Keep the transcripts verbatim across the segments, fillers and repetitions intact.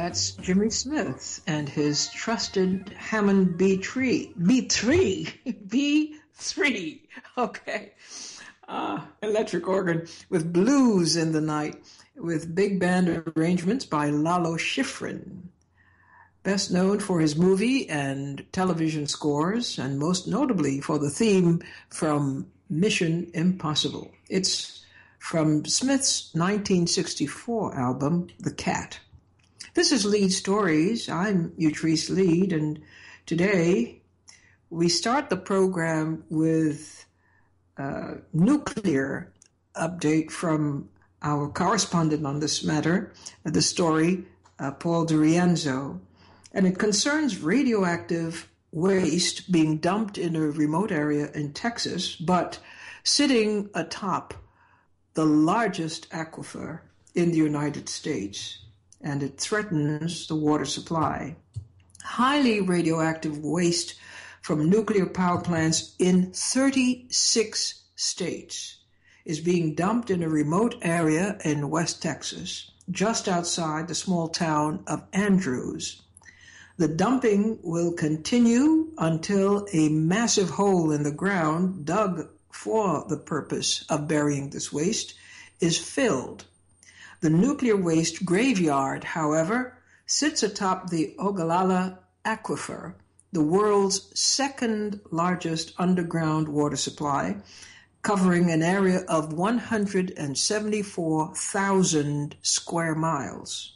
That's Jimmy Smith and his trusted Hammond B three. B three? B three. Okay. Uh, electric organ with Blues in the Night with big band arrangements by Lalo Schifrin. Best known for his movie and television scores, and most notably for the theme from Mission Impossible. It's from Smith's nineteen sixty-four album, The Cat. This is Lead Stories. I'm Utrice Lead, and today we start the program with a nuclear update from our correspondent on this matter, the story, uh, Paul DiRienzo, and it concerns radioactive waste being dumped in a remote area in Texas, but sitting atop the largest aquifer in the United States, and it threatens the water supply. Highly radioactive waste from nuclear power plants in thirty-six states is being dumped in a remote area in West Texas, just outside the small town of Andrews. The dumping will continue until a massive hole in the ground dug for the purpose of burying this waste is filled. The nuclear waste graveyard, however, sits atop the Ogallala Aquifer, the world's second largest underground water supply, covering an area of one hundred seventy-four thousand square miles.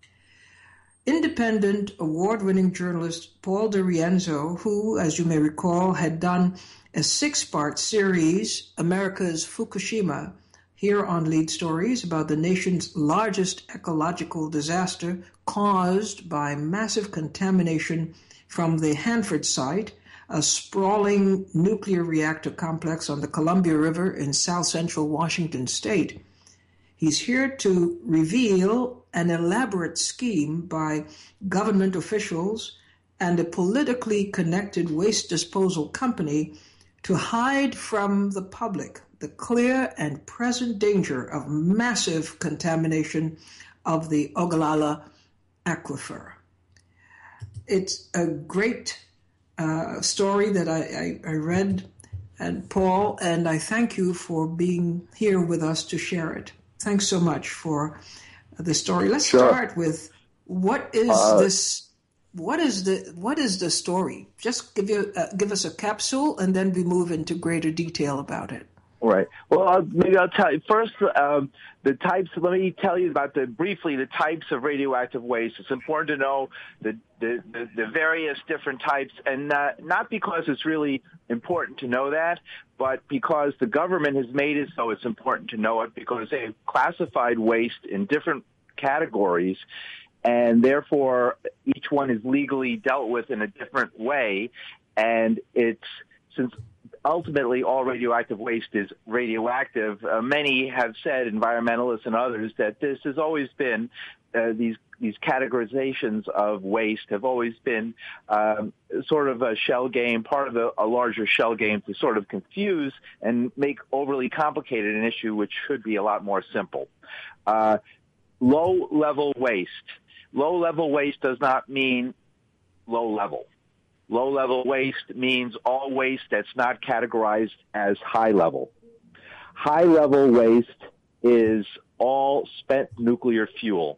Independent award-winning journalist Paul DiRienzo, who, as you may recall, had done a six-part series, America's Fukushima, here on Lead Stories about the nation's largest ecological disaster caused by massive contamination from the Hanford site, a sprawling nuclear reactor complex on the Columbia River in south-central Washington state. He's here to reveal an elaborate scheme by government officials and a politically connected waste disposal company to hide from the public the clear and present danger of massive contamination of the Ogallala Aquifer. It's a great uh, story that I, I, I read, and Paul, and I thank you for being here with us to share it. Thanks so much for the story. Let's Sure. start with what is uh, this? What is the what is the story? Just give you uh, give us a capsule, and then we move into greater detail about it. Right. Well, I'll, maybe I'll tell you first um, the types. Let me tell you about the briefly the types of radioactive waste. It's important to know the the, the, the various different types, and not, not because it's really important to know that, but because the government has made it so it's important to know it, because they've classified waste in different categories, and therefore each one is legally dealt with in a different way, and it's since. Ultimately, all radioactive waste is radioactive. Uh, many have said, environmentalists and others, that this has always been, uh, these these categorizations of waste have always been um, sort of a shell game, part of a, a larger shell game to sort of confuse and make overly complicated an issue which should be a lot more simple. Uh, low-level waste. Low-level waste does not mean low-level. Low-level waste means all waste that's not categorized as high-level. High-level waste is all spent nuclear fuel.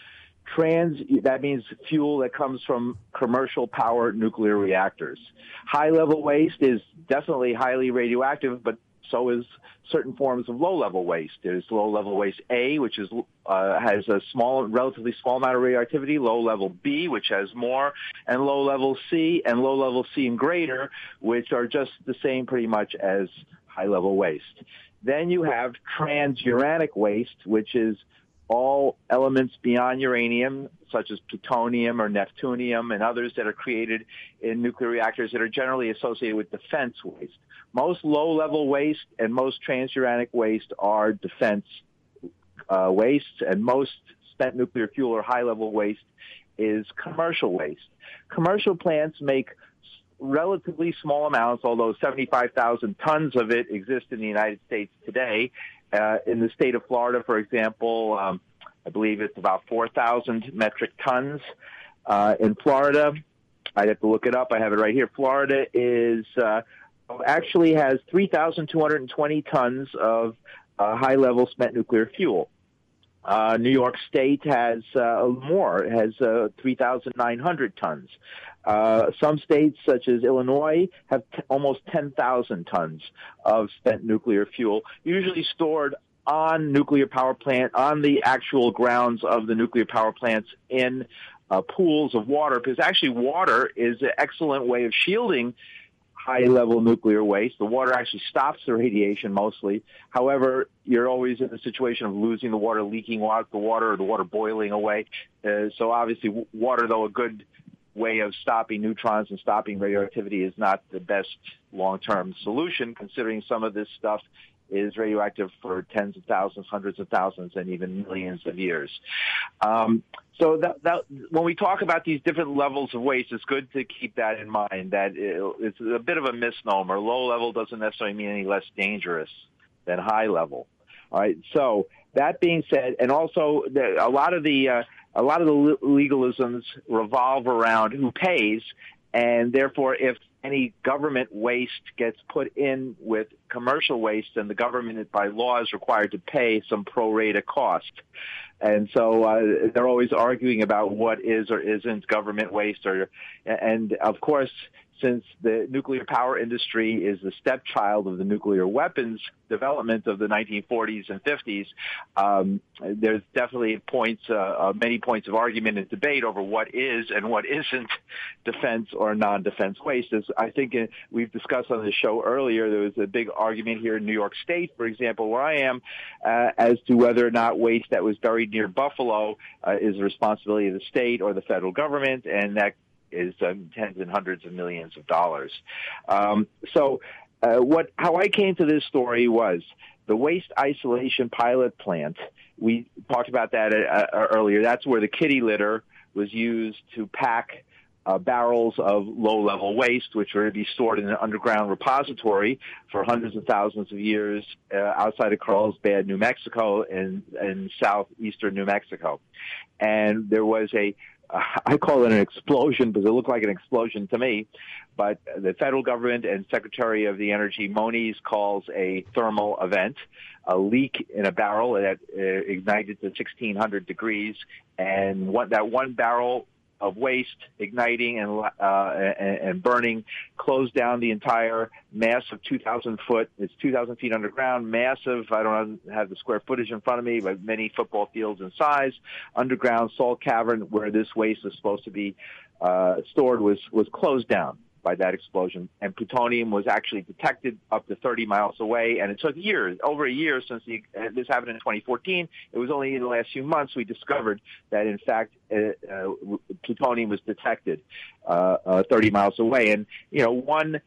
Trans, that means fuel that comes from commercial power nuclear reactors. High-level waste is definitely highly radioactive, but so is certain forms of low-level waste. There's low-level waste A, which is uh, has a small, relatively small amount of radioactivity, low-level B, which has more, and low-level C, and low-level C and greater, which are just the same pretty much as high-level waste. Then you have transuranic waste, which is all elements beyond uranium, such as plutonium or neptunium and others that are created in nuclear reactors that are generally associated with defense waste. Most low-level waste and most transuranic waste are defense uh, wastes, and most spent nuclear fuel or high-level waste is commercial waste. Commercial plants make relatively small amounts, although seventy-five thousand tons of it exist in the United States today. Uh, in the state of Florida, for example, um, I believe it's about four thousand metric tons. Uh, in Florida, I'd have to look it up. I have it right here. Florida is uh, actually has three thousand two hundred twenty tons of uh, high-level spent nuclear fuel. Uh, New York State has uh, more, it has uh, three thousand nine hundred tons. Uh, some states, such as Illinois, have t- almost ten thousand tons of spent nuclear fuel, usually stored on nuclear power plant, on the actual grounds of the nuclear power plants in uh, pools of water, because actually water is an excellent way of shielding high-level nuclear waste. The water actually stops the radiation mostly. However, you're always in the situation of losing the water, leaking out the water, or the water boiling away. Uh, so obviously w- water, though a good way of stopping neutrons and stopping radioactivity, is not the best long-term solution, considering some of this stuff is radioactive for tens of thousands, hundreds of thousands, and even millions of years. Um, so that, that, when we talk about these different levels of waste, it's good to keep that in mind, that it, it's a bit of a misnomer. Low level doesn't necessarily mean any less dangerous than high level. All right. So that being said, and also the, a lot of the uh, a lot of the legalisms revolve around who pays, and therefore if any government waste gets put in with commercial waste, and the government by law is required to pay some pro rata cost. And so uh, they're always arguing about what is or isn't government waste. Or, and of course, since the nuclear power industry is the stepchild of the nuclear weapons development of the nineteen forties and fifties, um, there's definitely points, uh, uh, many points of argument and debate over what is and what isn't defense or non-defense waste. As I think uh, we've discussed on the show earlier, there was a big argument here in New York State, for example, where I am, uh, as to whether or not waste that was buried near Buffalo uh, is the responsibility of the state or the federal government, and that is um, tens and hundreds of millions of dollars. Um, so uh, what, how I came to this story was the waste isolation pilot plant. We talked about that uh, earlier. That's where the kitty litter was used to pack uh, barrels of low-level waste, which were to be stored in an underground repository for hundreds of thousands of years uh, outside of Carlsbad, New Mexico, and in southeastern New Mexico. And there was a I call it an explosion because it looked like an explosion to me, but the federal government and Secretary of the Energy Moniz calls a thermal event, a leak in a barrel that uh, ignited to sixteen hundred degrees, and what, that one barrel of waste igniting and, uh, and, and burning closed down the entire massive two thousand foot. It's two thousand feet underground, massive. I don't have the square footage in front of me, but many football fields in size. Underground salt cavern where this waste was supposed to be uh, stored was was closed down by that explosion, and plutonium was actually detected up to thirty miles away, and it took years, over a year since the, uh, this happened in twenty fourteen. It was only in the last few months we discovered that, in fact, uh, uh, plutonium was detected uh, uh, thirty miles away. And, you know, one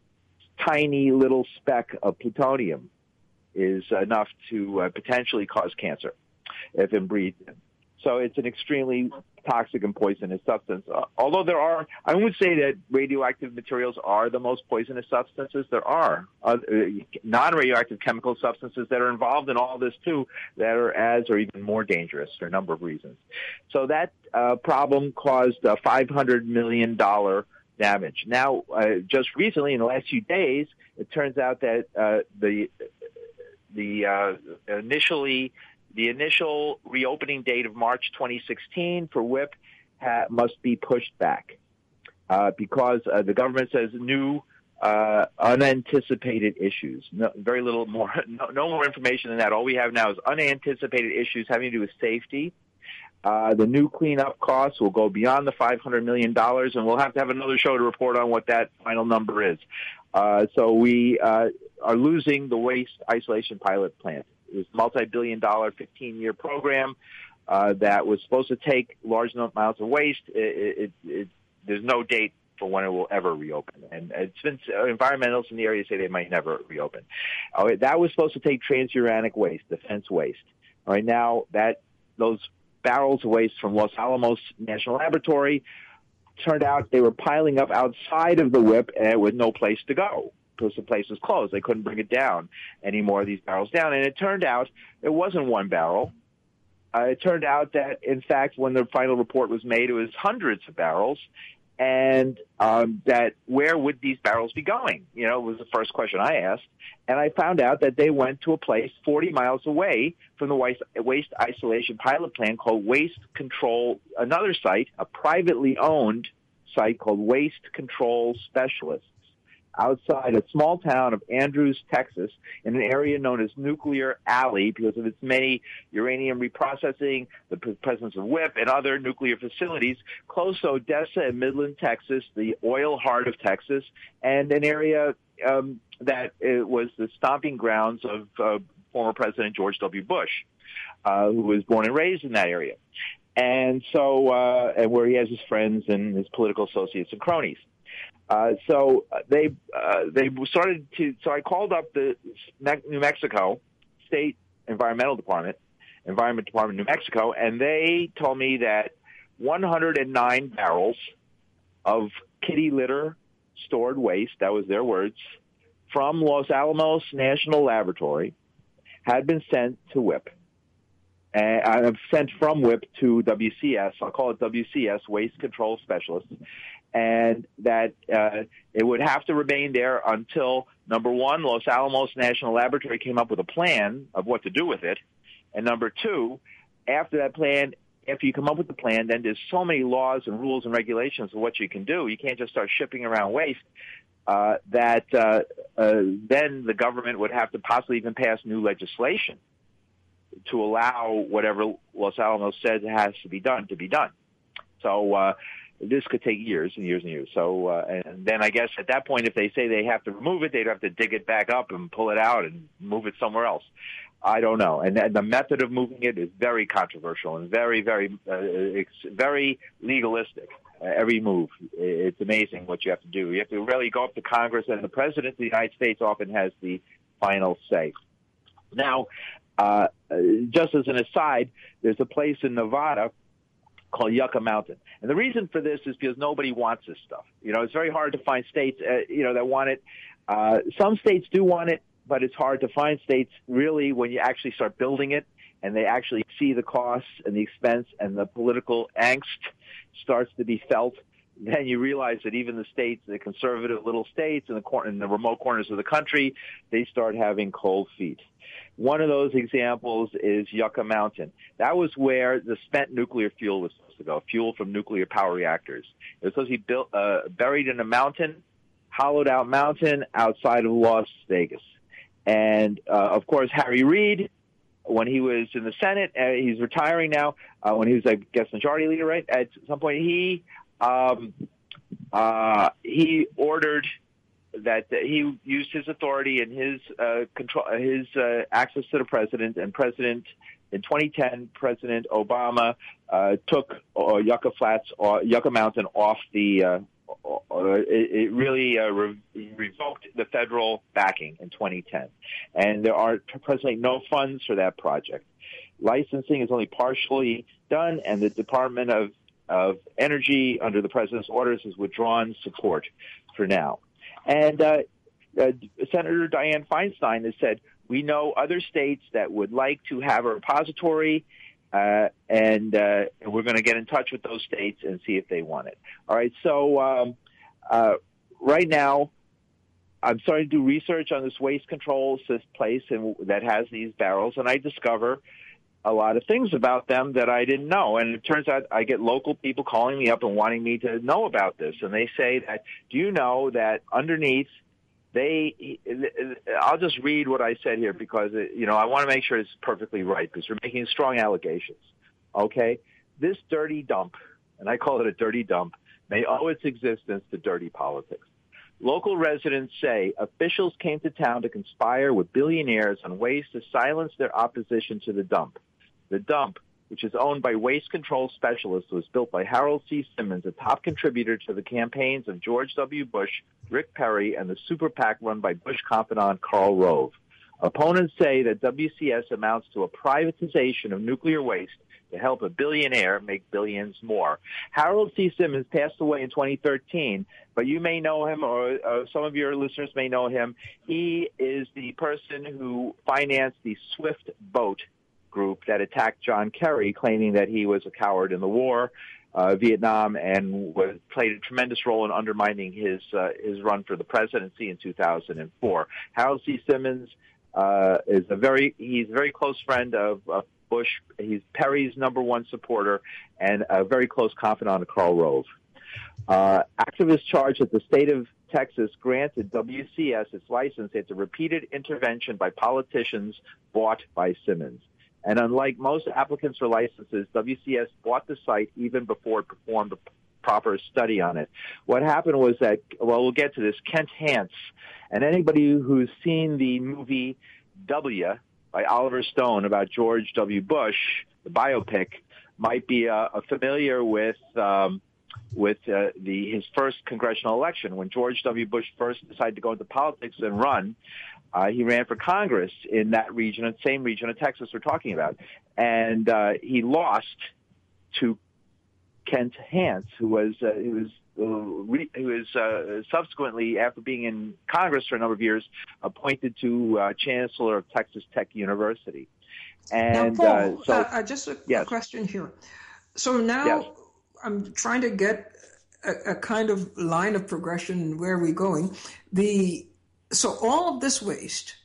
tiny little speck of plutonium is enough to uh, potentially cause cancer if it breathed in. So it's an extremely toxic and poisonous substance. Uh, although there are, I wouldn't say that radioactive materials are the most poisonous substances. There are uh, non-radioactive chemical substances that are involved in all this too that are as or even more dangerous for a number of reasons. So that uh, problem caused uh, five hundred million dollars damage. Now, uh, just recently, in the last few days, it turns out that uh, the the uh, initially The initial reopening date of March twenty sixteen for W I P ha- must be pushed back uh, because uh, the government says new uh, unanticipated issues. No, very little more, no, no more information than that. All we have now is unanticipated issues having to do with safety. Uh, the new cleanup costs will go beyond the five hundred million dollars, and we'll have to have another show to report on what that final number is. Uh, so we uh, are losing the waste isolation pilot plant. It was a multi-billion dollar fifteen-year program uh, that was supposed to take large amounts of waste. It, it, it, there's no date for when it will ever reopen. And it's been, uh, environmentalists in the area say they might never reopen. All right, that was supposed to take transuranic waste, defense waste. All right, now that those barrels of waste from Los Alamos National Laboratory turned out they were piling up outside of the W I P and with no place to go, because the place was closed. They couldn't bring it down, any more of these barrels down. And it turned out it wasn't one barrel. uh, it turned out that, in fact, when the final report was made, it was hundreds of barrels. And um, that where would these barrels be going? You know, was the first question I asked. And I found out that they went to a place forty miles away from the waste, waste isolation pilot plant called Waste Control, another site, a privately owned site called Waste Control Specialists, outside a small town of Andrews, Texas, in an area known as Nuclear Alley because of its many uranium reprocessing, the presence of W I P, and other nuclear facilities, close to Odessa and Midland, Texas, the oil heart of Texas, and an area um, that uh, was the stomping grounds of uh, former President George W. Bush, uh, who was born and raised in that area. And so, uh, and where he has his friends and his political associates and cronies. Uh, so they uh, they started to. So I called up the New Mexico State Environmental Department, Environment Department, New Mexico, and they told me that one hundred nine barrels of kitty litter stored waste, that was their words, from Los Alamos National Laboratory had been sent to W I P. And I've sent from W I P to W C S. I'll call it W C S, Waste Control Specialists. And that uh, it would have to remain there until, number one, Los Alamos National Laboratory came up with a plan of what to do with it. And number two, after that plan, after you come up with the plan, then there's so many laws and rules and regulations of what you can do. You can't just start shipping around waste. Uh, that uh, uh, then the government would have to possibly even pass new legislation to allow whatever Los Alamos says has to be done to be done. So uh, this could take years and years and years. So uh, and then I guess at that point, if they say they have to remove it, they'd have to dig it back up and pull it out and move it somewhere else. I don't know. And the method of moving it is very controversial and very, very, uh, it's very legalistic. Uh, every move. It's amazing what you have to do. You have to really go up to Congress, and the President of the United States often has the final say. Now, uh, just as an aside, there's a place in Nevada called Yucca Mountain. And the reason for this is because nobody wants this stuff. You know, it's very hard to find states, uh, you know, that want it. Uh, some states do want it, but it's hard to find states really when you actually start building it and they actually see the costs and the expense and the political angst starts to be felt. Then you realize that even the states, the conservative little states in the, cor- in the remote corners of the country, they start having cold feet. One of those examples is Yucca Mountain. That was where the spent nuclear fuel was supposed to go, fuel from nuclear power reactors. It was supposed to be built, uh, buried in a mountain, hollowed out mountain outside of Las Vegas. And, uh, of course, Harry Reid, when he was in the Senate, uh, he's retiring now, uh, when he was, I guess, majority leader, right? At some point, he, um, uh, he ordered that uh, he used his authority and his, uh, control, his, uh, access to the president, and president, in twenty ten, President Obama, uh, took uh, Yucca Flats, or Yucca Mountain off the, uh, It, it really uh, re- revoked the federal backing in twenty ten. And there are presently no funds for that project. Licensing is only partially done, and the Department of, of Energy, under the President's orders, has withdrawn support for now. And uh, uh, Senator Dianne Feinstein has said, we know other states that would like to have a repository, Uh, and, uh, and we're going to get in touch with those states and see if they want it. All right. So, um, uh, right now, I'm starting to do research on this waste control place and that has these barrels, and I discover a lot of things about them that I didn't know. And it turns out I get local people calling me up and wanting me to know about this. And they say that, do you know that underneath They, I'll just read what I said here because, you know, I want to make sure it's perfectly right because we're making strong allegations. Okay? This dirty dump, and I call it a dirty dump, may owe its existence to dirty politics. Local residents say officials came to town to conspire with billionaires on ways to silence their opposition to the dump. The dump, which is owned by Waste Control Specialists, was built by Harold C. Simmons, a top contributor to the campaigns of George W. Bush, Rick Perry, and the super PAC run by Bush confidant Karl Rove. Opponents say that W C S amounts to a privatization of nuclear waste to help a billionaire make billions more. Harold C. Simmons passed away in twenty thirteen, but you may know him, or uh, some of your listeners may know him. He is the person who financed the Swift boat group that attacked John Kerry, claiming that he was a coward in the war, uh, Vietnam, and was, played a tremendous role in undermining his uh, his run for the presidency in two thousand four. Harold C. Simmons uh, is a very he's a very close friend of, of Bush. He's Perry's number one supporter and a very close confidant of Karl Rove. Uh, activists charged that the state of Texas granted W C S its license after repeated intervention by politicians bought by Simmons. And unlike most applicants for licenses, W C S bought the site even before it performed a proper study on it. What happened was that, well, we'll get to this, Kent Hance, and anybody who's seen the movie W by Oliver Stone about George W. Bush, the biopic, might be uh, familiar with um, with uh, the his first congressional election. When George W. Bush first decided to go into politics and run, uh, he ran for Congress in that region, the same region of Texas we're talking about. And uh, he lost to Kent Hance, who was uh, who was uh, re- who was uh, subsequently, after being in Congress for a number of years, appointed to uh, Chancellor of Texas Tech University. And now, Paul, uh, so, uh, just a, yes. a question here. So now yes. I'm trying to get a, a kind of line of progression. Where are we going? The so all of this waste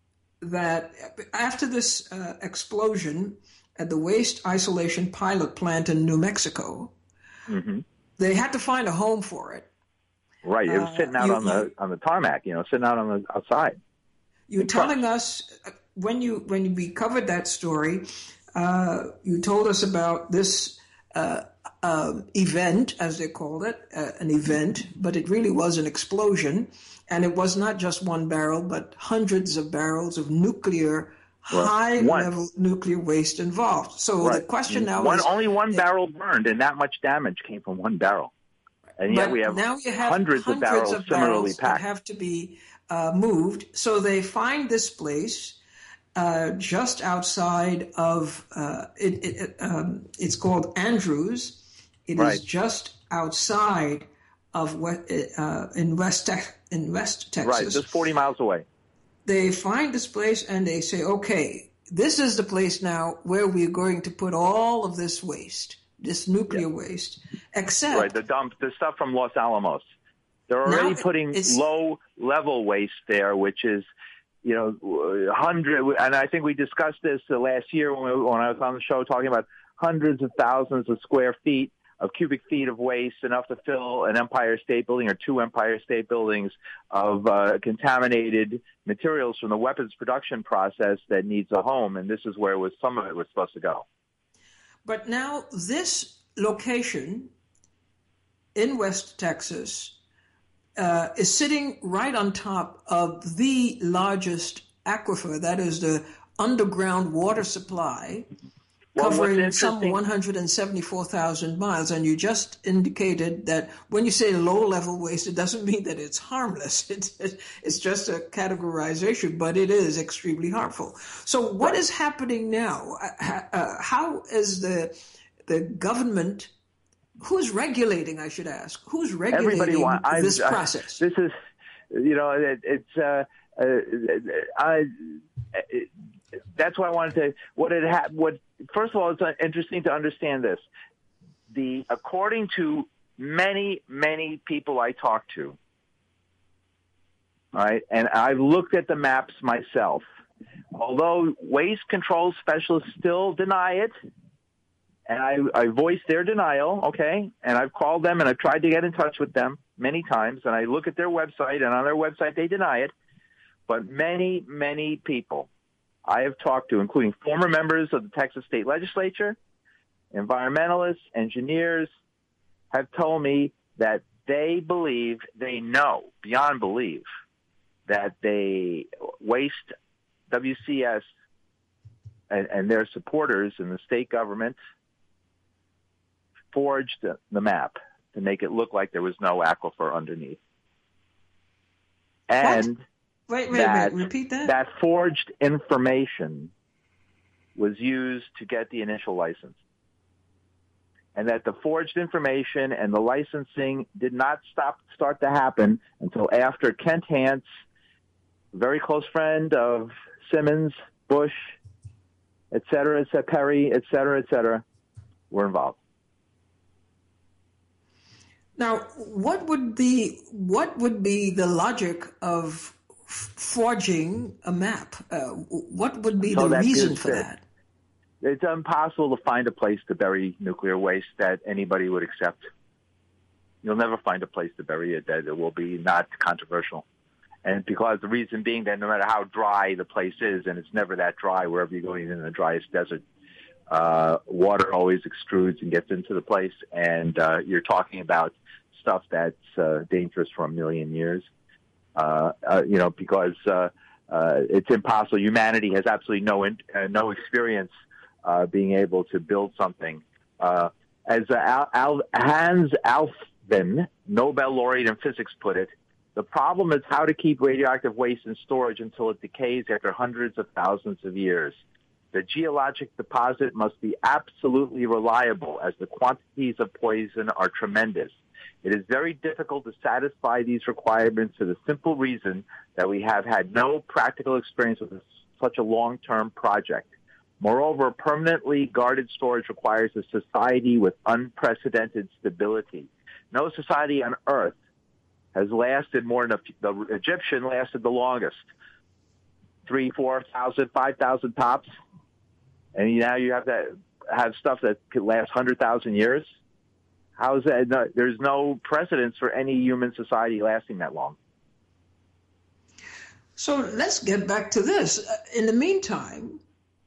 that after this uh, explosion at the waste isolation pilot plant in New Mexico, mm-hmm. they had to find a home for it. Right, it was sitting out uh, you, on the on the tarmac, you know, sitting out on the outside. You're telling us when you when we covered that story, uh, you told us about this uh, uh, event, as they called it, uh, an event, but it really was an explosion, and it was not just one barrel, but hundreds of barrels of nuclear. Well, high-level nuclear waste involved. So right. the question now one, is... Only one uh, barrel burned, and that much damage came from one barrel. And yet we have, now you have hundreds, hundreds of barrels of similarly barrels packed. that have to be uh, moved. So they find this place uh, just outside of... Uh, it, it, um, it's called Andrews. It right. is just outside of uh, in West, Te- in West Texas. Right, just forty miles away. They find this place and they say, okay, this is the place now where we're going to put all of this waste, this nuclear yeah. waste, except... Right, the dump, the stuff from Los Alamos. They're already putting low-level waste there, which is, you know, hundred. And I think we discussed this uh, last year when, we, when I was on the show talking about hundreds of thousands of square feet of cubic feet of waste, enough to fill an Empire State Building or two Empire State Buildings of uh, contaminated materials from the weapons production process that needs a home. And this is where it was, some of it was supposed to go. But now this location in West Texas uh, is sitting right on top of the largest aquifer, that is the underground water supply, Well, covering some one hundred seventy-four thousand miles. And you just indicated that when you say low-level waste, it doesn't mean that it's harmless. It's, it's just a categorization, but it is extremely harmful. So what right. is happening now? Uh, how is the the government, who's regulating, I should ask, who's regulating want, this I, process? I, this is, you know, it, it's, uh, uh, I, it, that's why I wanted to, what it ha- what, first of all, it's interesting to understand this. The, according to many, many people I talk to, all right, and I've looked at the maps myself, although waste control specialists still deny it, and I, I voiced their denial, okay, and I've called them and I've tried to get in touch with them many times, and I look at their website, and on their website they deny it, but many, many people I have talked to, including former members of the Texas State Legislature, environmentalists, engineers, have told me that they believe, they know, beyond believe, that they waste W C S and, and their supporters in the state government forged the, the map to make it look like there was no aquifer underneath. And... What? Wait, wait, that, wait, repeat that? That forged information was used to get the initial license. And that the forged information and the licensing did not stop start to happen until after Kent Hance, very close friend of Simmons, Bush, et cetera, et cetera, Perry, et cetera, et cetera, were involved. Now, what would the what would be the logic of forging a map? Uh, what would be So the that reason gives for it- that? It's impossible to find a place to bury nuclear waste that anybody would accept. You'll never find a place to bury it that it will be not controversial. And because the reason being that no matter how dry the place is, and it's never that dry wherever you go, even in the driest desert, uh, water always extrudes and gets into the place. And uh, you're talking about stuff that's uh, dangerous for a million years. Uh, uh, you know, because uh, uh, it's impossible. Humanity has absolutely no in, uh, no experience uh, being able to build something. Uh, as uh, Al, Al, Hans Alfvén, Nobel laureate in physics, put it, the problem is how to keep radioactive waste in storage until it decays after hundreds of thousands of years. The geologic deposit must be absolutely reliable, as the quantities of poison are tremendous. It is very difficult to satisfy these requirements for the simple reason that we have had no practical experience with such a long-term project. Moreover, permanently guarded storage requires a society with unprecedented stability. No society on Earth has lasted more than a, the Egyptian lasted the longest. Three, four thousand, five thousand tops. And now you have to have stuff that could last one hundred thousand years. How is that? No, there's no precedence for any human society lasting that long. So let's get back to this. In the meantime,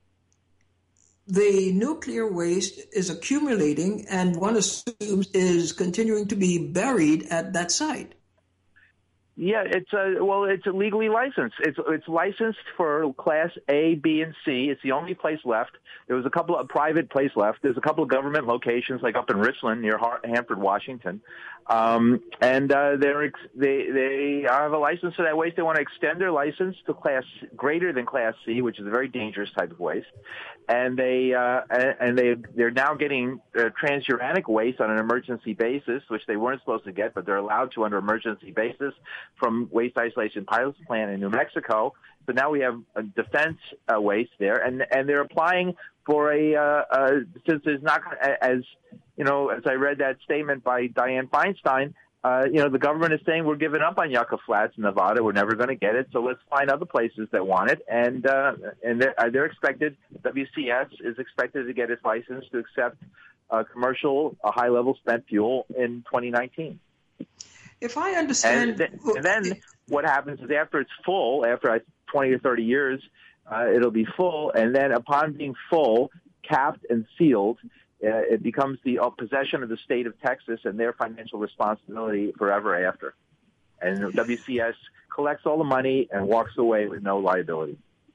the nuclear waste is accumulating and one assumes is continuing to be buried at that site. Yeah, it's a, well, it's legally licensed. It's it's licensed for Class A, B, and C. It's the only place left. There was a couple of private place left. There's a couple of government locations, like up in Richland near Har- Hanford, Washington, um, and uh, they're ex- they they have a license for that waste. They want to extend their license to Class greater than Class C, which is a very dangerous type of waste, and they uh, and they they're now getting uh, transuranic waste on an emergency basis, which they weren't supposed to get, but they're allowed to under emergency basis from Waste Isolation Pilot Plant in New Mexico. So now we have a defense uh, waste there, and and they're applying for a uh, uh, since there's not, as you know, as I read that statement by Dianne Feinstein, uh, you know, the government is saying we're giving up on Yucca Flats, Nevada. We're never going to get it, so let's find other places that want it, and uh, and they're, they're expected. W C S is expected to get its license to accept uh, commercial uh, high-level spent fuel in twenty nineteen. If I understand, and, th- and then what happens is after it's full, after twenty or thirty years, uh, it'll be full, and then upon being full, capped and sealed, uh, it becomes the uh, possession of the state of Texas and their financial responsibility forever after. And W C S collects all the money and walks away with no liability.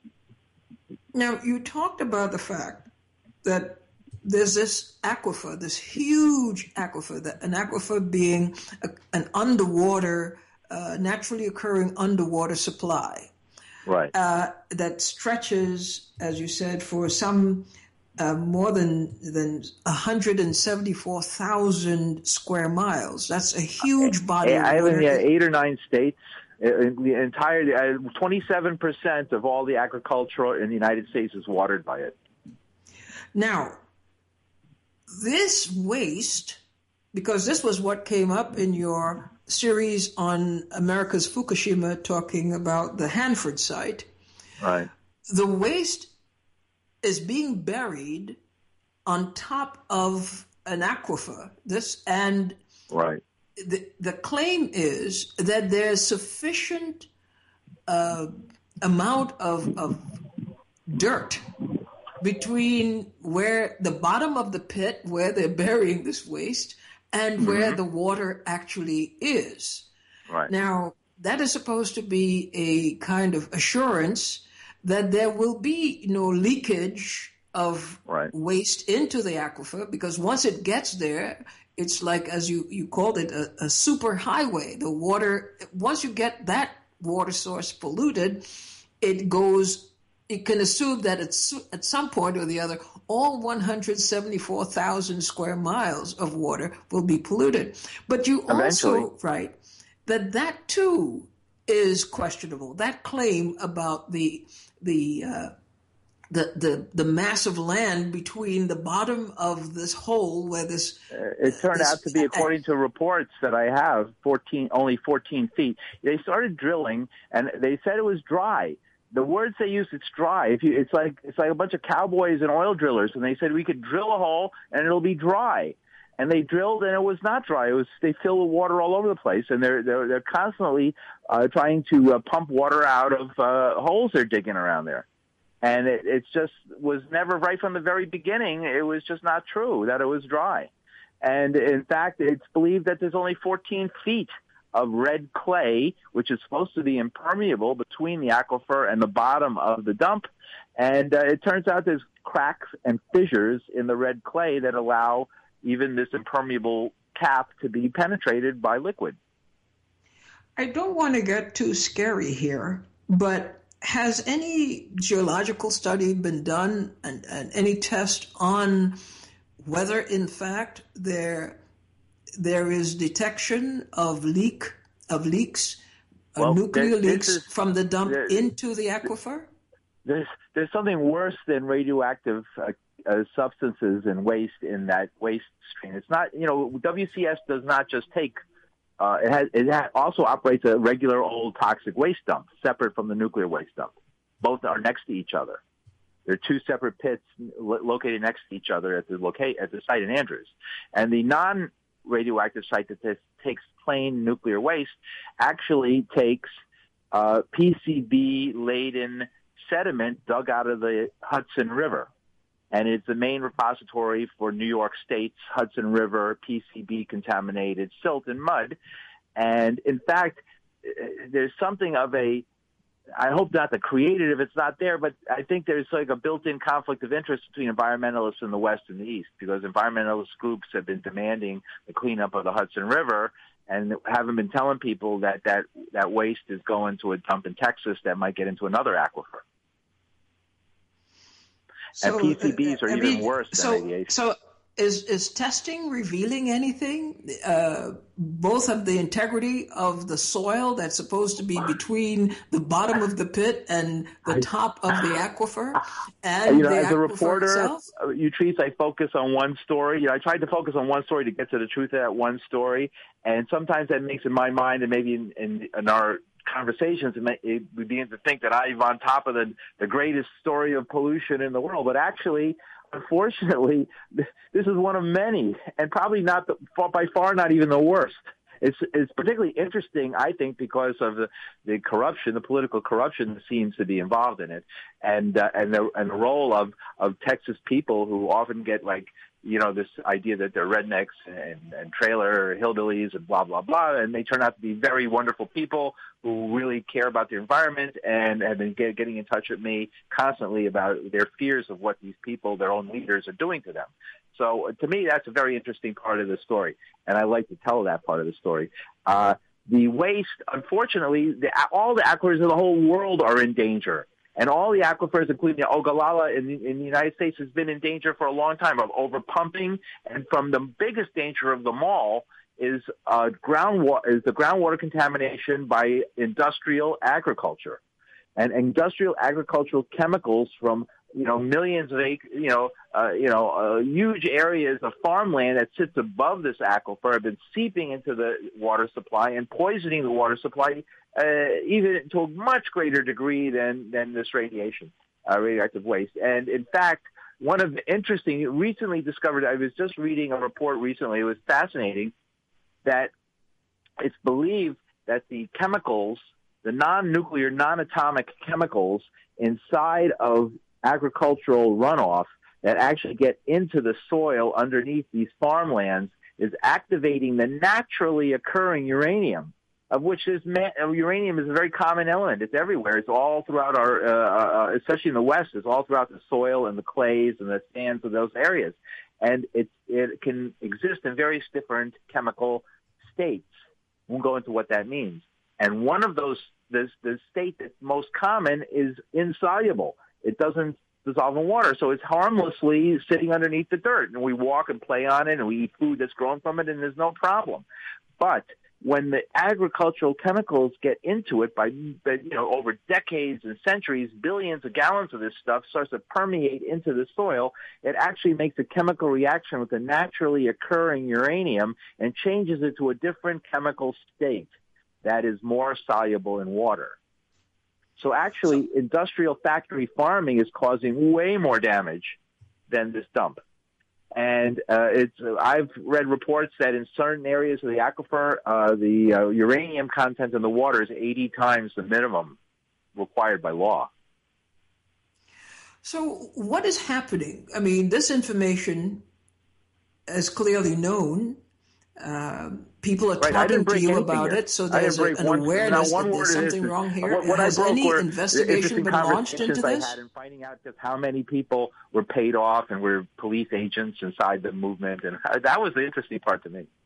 Now, you talked about the fact that there's this aquifer, this huge aquifer, that an aquifer being a, an underwater, uh, naturally occurring underwater supply. Right. Uh, that stretches, as you said, for some uh, more than than one hundred seventy-four thousand square miles. That's a huge body I, of water. I have in, uh, eight or nine states. In the entire, uh, twenty-seven percent of all the agriculture in the United States is watered by it. Now, this waste, because this was what came up in your series on America's Fukushima, talking about the Hanford site. Right. The waste is being buried on top of an aquifer. This and right. The, the claim is that there's sufficient uh, amount of, of dirt between where the bottom of the pit, where they're burying this waste, and mm-hmm. where the water actually is. Right. Now, that is supposed to be a kind of assurance that there will be no leakage of right. waste into the aquifer, because once it gets there, it's like, as you, you called it, a, a super highway. The water, once you get that water source polluted, it goes, you can assume that it's, at some point or the other, all one hundred seventy-four thousand square miles of water will be polluted. But you Eventually. also write that that too is questionable. That claim about the, the, uh, the, the, the mass of land between the bottom of this hole where this... Uh, it turned this, out to be, according to reports that I have, fourteen, only fourteen feet. They started drilling, and they said it was dry. The words they used, it's dry. If you, it's like it's like a bunch of cowboys and oil drillers, and they said we could drill a hole and it'll be dry. And they drilled, and it was not dry. It was they fill with water all over the place, and they're they're they're constantly uh, trying to uh, pump water out of uh, holes they're digging around there. And it it's just was never right from the very beginning. It was just not true that it was dry. And in fact, it's believed that there's only fourteen feet of red clay, which is supposed to be impermeable between the aquifer and the bottom of the dump. And uh, it turns out there's cracks and fissures in the red clay that allow even this impermeable cap to be penetrated by liquid. I don't want to get too scary here, but has any geological study been done and, and any test on whether, in fact, there there is detection of leak of leaks, well, of nuclear there, leaks is, from the dump there, into the aquifer? There's there's something worse than radioactive uh, uh, substances and waste in that waste stream. It's not, you know, W C S does not just take. Uh, it has it ha- also operates a regular old toxic waste dump, separate from the nuclear waste dump. Both are next to each other. They're two separate pits lo- located next to each other at the loca- at the site in Andrews. And the non-radioactive site that this takes plain nuclear waste actually takes uh, P C B-laden sediment dug out of the Hudson River. And it's the main repository for New York State's Hudson River P C B-contaminated silt and mud. And, in fact, there's something of a I hope not the created if it's not there, but I think there's like a built-in conflict of interest between environmentalists in the West and the East, because environmentalist groups have been demanding the cleanup of the Hudson River and haven't been telling people that that, that waste is going to a dump in Texas that might get into another aquifer. So, and P C Bs are I even mean, worse than so, radiation. So is is testing revealing anything, uh, both of the integrity of the soil that's supposed to be between the bottom of the pit and the top of the aquifer, and you know, the as a aquifer reporter, itself? uh, Utrice, I focus on one story. You know, I tried to focus on one story to get to the truth of that one story, and sometimes that makes in my mind, and maybe in, in, in our conversations, it, may, it we begin to think that I'm on top of the, the greatest story of pollution in the world. But actually, unfortunately, this is one of many, and probably not the, by far not even the worst. It's, it's particularly interesting, I think, because of the, the corruption, the political corruption that seems to be involved in it, and uh, and the and the role of, of Texas people who often get, like, you know, this idea that they're rednecks and, and trailer hillbillies and blah, blah, blah, and they turn out to be very wonderful people who really care about the environment and have been get, getting in touch with me constantly about their fears of what these people, their own leaders, are doing to them. So to me, that's a very interesting part of the story, and I like to tell that part of the story. Uh, the waste, unfortunately, the, all the aquifers of the whole world are in danger. And all the aquifers, including the Ogallala in the, in the United States, has been in danger for a long time of overpumping. And from the biggest danger of them all is uh, groundwater, is the groundwater contamination by industrial agriculture, and industrial agricultural chemicals from, you know, millions of acres, you know, uh, you know, uh, huge areas of farmland that sits above this aquifer have been seeping into the water supply and poisoning the water supply, uh, even to a much greater degree than, than this radiation, uh, radioactive waste. And in fact, one of the interesting, recently discovered, I was just reading a report recently, it was fascinating, that it's believed that the chemicals, the non-nuclear, non-atomic chemicals inside of agricultural runoff that actually get into the soil underneath these farmlands is activating the naturally occurring uranium, of which is uranium is a very common element. It's everywhere. It's all throughout our, uh, uh, especially in the West, it's all throughout the soil and the clays and the sands of those areas. And it, it can exist in various different chemical states. We'll go into what that means. And one of those, this, the state that's most common is insoluble. It doesn't dissolve in water, so it's harmlessly sitting underneath the dirt. And we walk and play on it, and we eat food that's grown from it, and there's no problem. But when the agricultural chemicals get into it by, you know, over decades and centuries, billions of gallons of this stuff starts to permeate into the soil, it actually makes a chemical reaction with the naturally occurring uranium and changes it to a different chemical state that is more soluble in water. So actually, industrial factory farming is causing way more damage than this dump. And uh, it's uh, I've read reports that in certain areas of the aquifer, uh, the uh, uranium content in the water is eighty times the minimum required by law. So what is happening? I mean, this information is clearly known. Uh, people are right. talking to you about here. it, so there's a, an one, awareness that there's something wrong here. What, what Has any investigation been launched into this? I had in finding out just how many people were paid off and were police agents inside the movement, and that was the interesting part to me.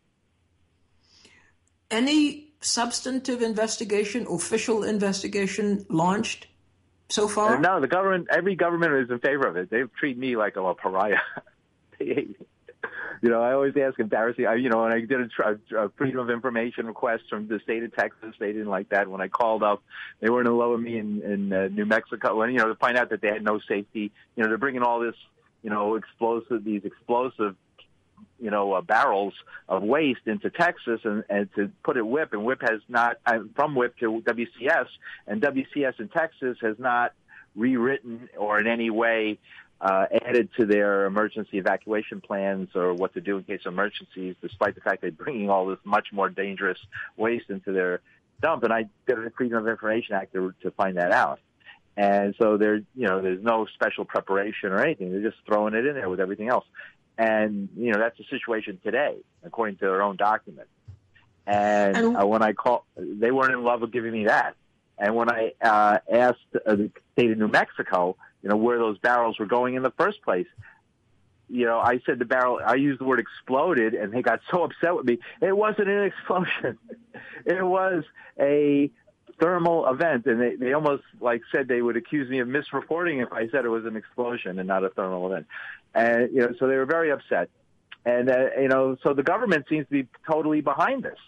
Any substantive investigation, official investigation launched so far? Uh, no, the government, every government is in favor of it. They treat me like I'm a pariah. they, You know, I always ask embarrassing. I, you know, when I did a, a freedom of information request from the state of Texas, they didn't like that. When I called up, they weren't in love with me in, in uh, New Mexico. And, you know, to find out that they had no safety, you know, they're bringing all this, you know, explosive, these explosive, you know, uh, barrels of waste into Texas and, and to put it WHIP. And WHIP has not, uh, from WHIP to W C S, and W C S in Texas has not rewritten or in any way Uh, added to their emergency evacuation plans or what to do in case of emergencies, despite the fact they're bringing all this much more dangerous waste into their dump. And I did a Freedom of Information Act to, to find that out. And so there, you know, there's no special preparation or anything. They're just throwing it in there with everything else. And, you know, that's the situation today, according to their own document. And, and uh, when I call, they weren't in love with giving me that. And when I uh, asked uh, the state of New Mexico, you know, where those barrels were going in the first place, you know, I said the barrel, I used the word exploded, and they got so upset with me. It wasn't an explosion. It was a thermal event, and they, they almost, like, said they would accuse me of misreporting if I said it was an explosion and not a thermal event. And, you know, so they were very upset. And, uh, you know, so the government seems to be totally behind this.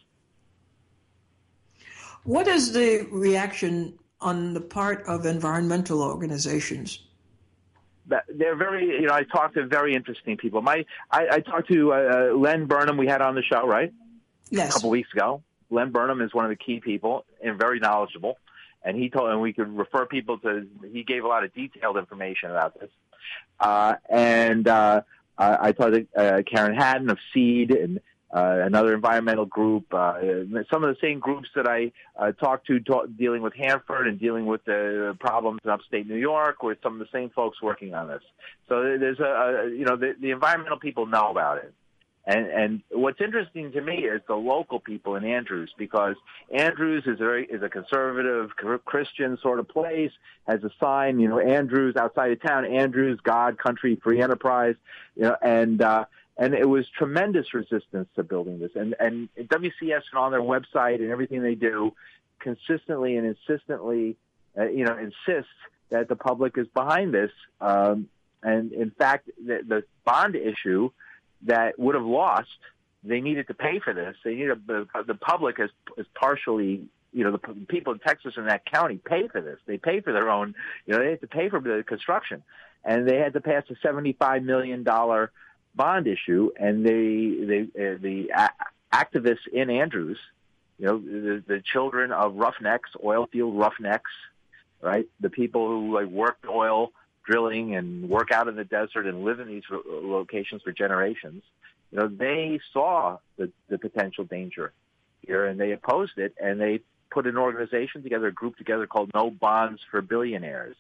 What is the reaction on the part of environmental organizations? They're very, you know, I talked to very interesting people. My, I, I talked to uh, Len Burnham, we had on the show, right? Yes. A couple weeks ago. Len Burnham is one of the key people and very knowledgeable. And he told, and we could refer people to, he gave a lot of detailed information about this. Uh, and uh, I talked to uh, Karen Haddon of SEED and Uh, another environmental group, uh, some of the same groups that I uh, talked to talk, dealing with Hanford and dealing with the problems in upstate New York, were some of the same folks working on this. So there's a, a you know, the, the environmental people know about it. And, and what's interesting to me is the local people in Andrews, because Andrews is a, very, is a conservative Christian sort of place, has a sign, you know, Andrews outside of town, Andrews, God, country, free enterprise, you know, and, uh, And it was tremendous resistance to building this. And, and W C S on their website and everything they do consistently and insistently, uh, you know, insists that the public is behind this. Um, and in fact, the, the bond issue that would have lost, they needed to pay for this. They needed the, the public is, is partially, you know, the people in Texas and that county pay for this. They pay for their own, you know, they had to pay for the construction. And they had to pass a seventy-five million dollars bond issue, and they, they, uh, the a- activists in Andrews, you know, the, the children of roughnecks, oil field roughnecks, right? The people who like work oil drilling and work out in the desert and live in these ro- locations for generations, you know, they saw the, the potential danger here, and they opposed it, and they put an organization together, a group together called No Bonds for Billionaires.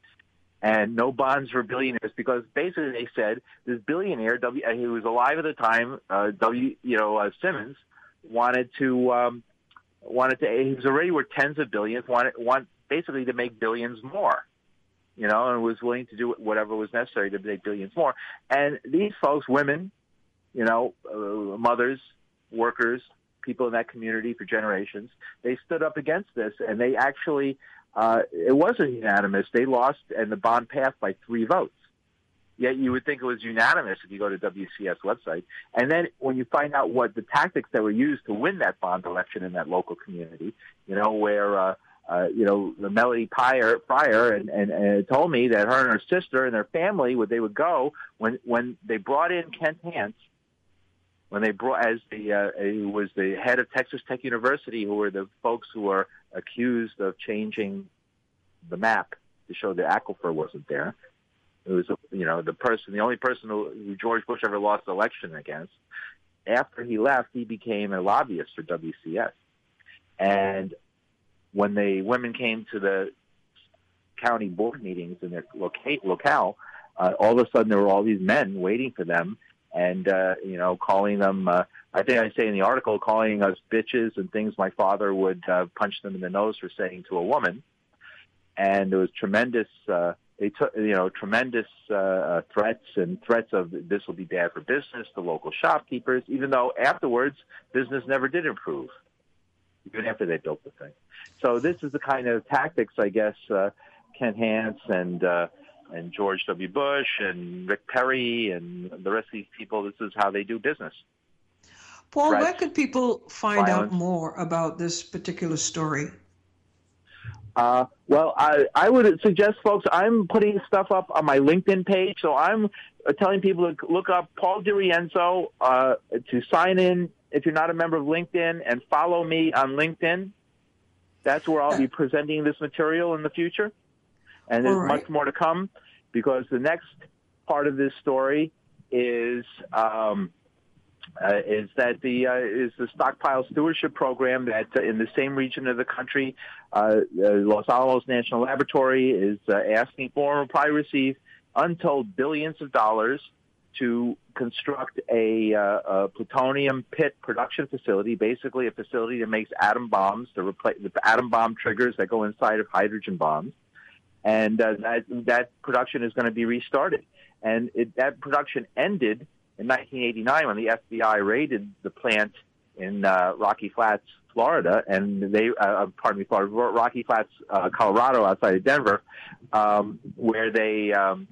And no bonds for billionaires, because basically they said this billionaire, W, he was alive at the time, uh, W, you know, uh, Simmons, wanted to, um, wanted to, he was already worth tens of billions, wanted, want basically to make billions more, you know, and was willing to do whatever was necessary to make billions more. And these folks, women, you know, uh, mothers, workers, people in that community for generations, they stood up against this, and they actually, Uh, it wasn't unanimous. They lost, and the bond passed by three votes. Yet you would think it was unanimous if you go to W C S website. And then when you find out what the tactics that were used to win that bond election in that local community, you know, where, uh, uh, you know, the Melody Pryor, Pryor and, and, and told me that her and her sister and their family, would they would go when, when they brought in Kent Hance, when they brought, as the, uh, who was the head of Texas Tech University, who were the folks who were accused of changing the map to show the aquifer wasn't there. It was, you know, the person, the only person who, who George Bush ever lost the election against. After he left, he became a lobbyist for W C S. And when the women came to the county board meetings in their loca- locale, uh, all of a sudden there were all these men waiting for them and, uh, you know, calling them, uh, I think I say in the article, calling us bitches and things my father would uh, punch them in the nose for saying to a woman. And there was tremendous, uh, they took, you know, tremendous uh, threats and threats of this will be bad for business, the local shopkeepers, even though afterwards business never did improve, even after they built the thing. So this is the kind of tactics, I guess, uh, Kent Hance and uh, and George W. Bush and Rick Perry and the rest of these people, this is how they do business. Paul, Threats, where could people find violence. out more about this particular story? Uh, well, I, I would suggest, folks, I'm putting stuff up on my LinkedIn page, so I'm uh, telling people to look up Paul DiRienzo, uh, to sign in if you're not a member of LinkedIn, and follow me on LinkedIn. That's where I'll be presenting this material in the future. And there's right. much more to come, because the next part of this story is um, uh, is that the uh, is the stockpile stewardship program that uh, in the same region of the country, uh, uh, Los Alamos National Laboratory is uh, asking for and will probably receive untold billions of dollars to construct a, uh, a plutonium pit production facility, basically a facility that makes atom bombs, to replace the atom bomb triggers that go inside of hydrogen bombs. And uh, that, that production is going to be restarted. And it, that production ended in nineteen eighty-nine when the F B I raided the plant in uh, Rocky Flats, Florida, and they, uh, pardon me, Florida, Rocky Flats, uh, Colorado, outside of Denver, um, where they, um,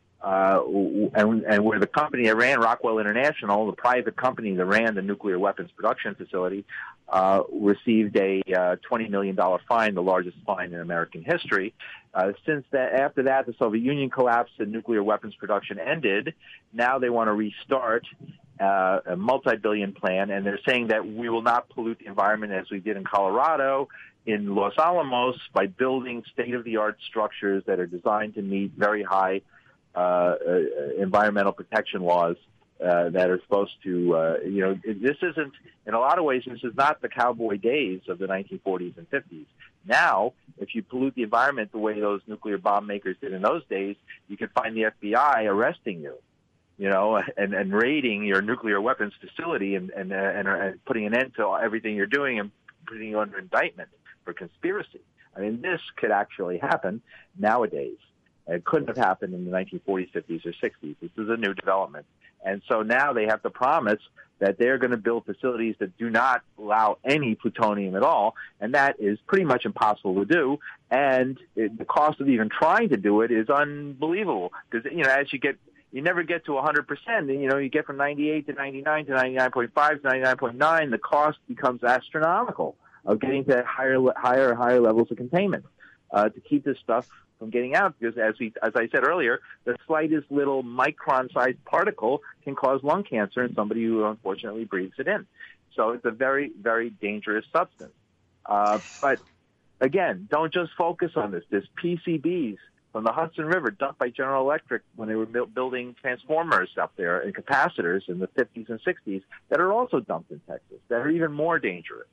uh, and, and where the company that ran Rockwell International, the private company that ran the nuclear weapons production facility, uh, received a uh, twenty million dollars fine, the largest fine in American history. Uh, since that, after that, the Soviet Union collapsed and nuclear weapons production ended. Now they want to restart uh, a multi-billion plan, and they're saying that we will not pollute the environment as we did in Colorado, in Los Alamos, by building state-of-the-art structures that are designed to meet very high uh, uh, environmental protection laws uh, that are supposed to, uh, you know, this isn't, in a lot of ways, this is not the cowboy days of the nineteen forties and fifties. Now, if you pollute the environment the way those nuclear bomb makers did in those days, you can find the F B I arresting you, you know, and, and raiding your nuclear weapons facility and, and, uh, and, and putting an end to everything you're doing and putting you under indictment for conspiracy. I mean, this could actually happen nowadays. It couldn't have happened in the nineteen forties, fifties, or sixties. This is a new development. And so now they have to promise that they're going to build facilities that do not allow any plutonium at all, and that is pretty much impossible to do. And it, the cost of even trying to do it is unbelievable, because, you know, as you get, you never get to one hundred percent. You know, you get from ninety-eight to ninety-nine to ninety-nine point five to ninety-nine point nine, the cost becomes astronomical of getting to higher, higher, higher levels of containment uh, to keep this stuff from getting out, because as we, as I said earlier, the slightest little micron-sized particle can cause lung cancer in somebody who unfortunately breathes it in. So it's a very, very dangerous substance. Uh, but again, don't just focus on this. There's P C Bs from the Hudson River dumped by General Electric when they were building transformers up there and capacitors in the fifties and sixties that are also dumped in Texas that are even more dangerous.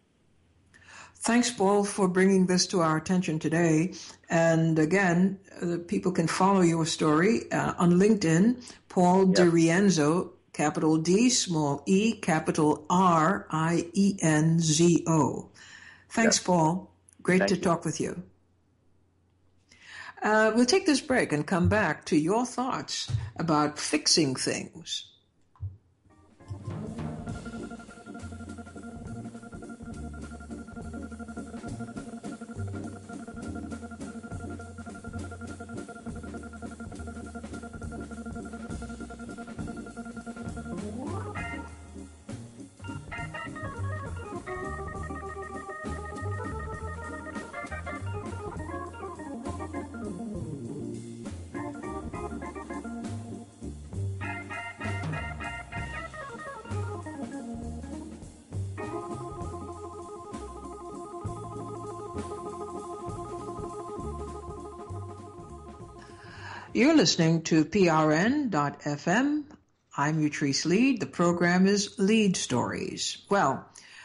Thanks, Paul, for bringing this to our attention today. And again, uh, people can follow your story uh, on LinkedIn, Paul Yep. DiRienzo, capital D, small e, capital R I E N Z O. Thanks, Yep. Paul. Great Thank to you. talk with you. Uh, we'll take this break and come back to your thoughts about fixing things. You're listening to P R N dot F M. I'm Utrice Lead. The program is Lead Stories. Well,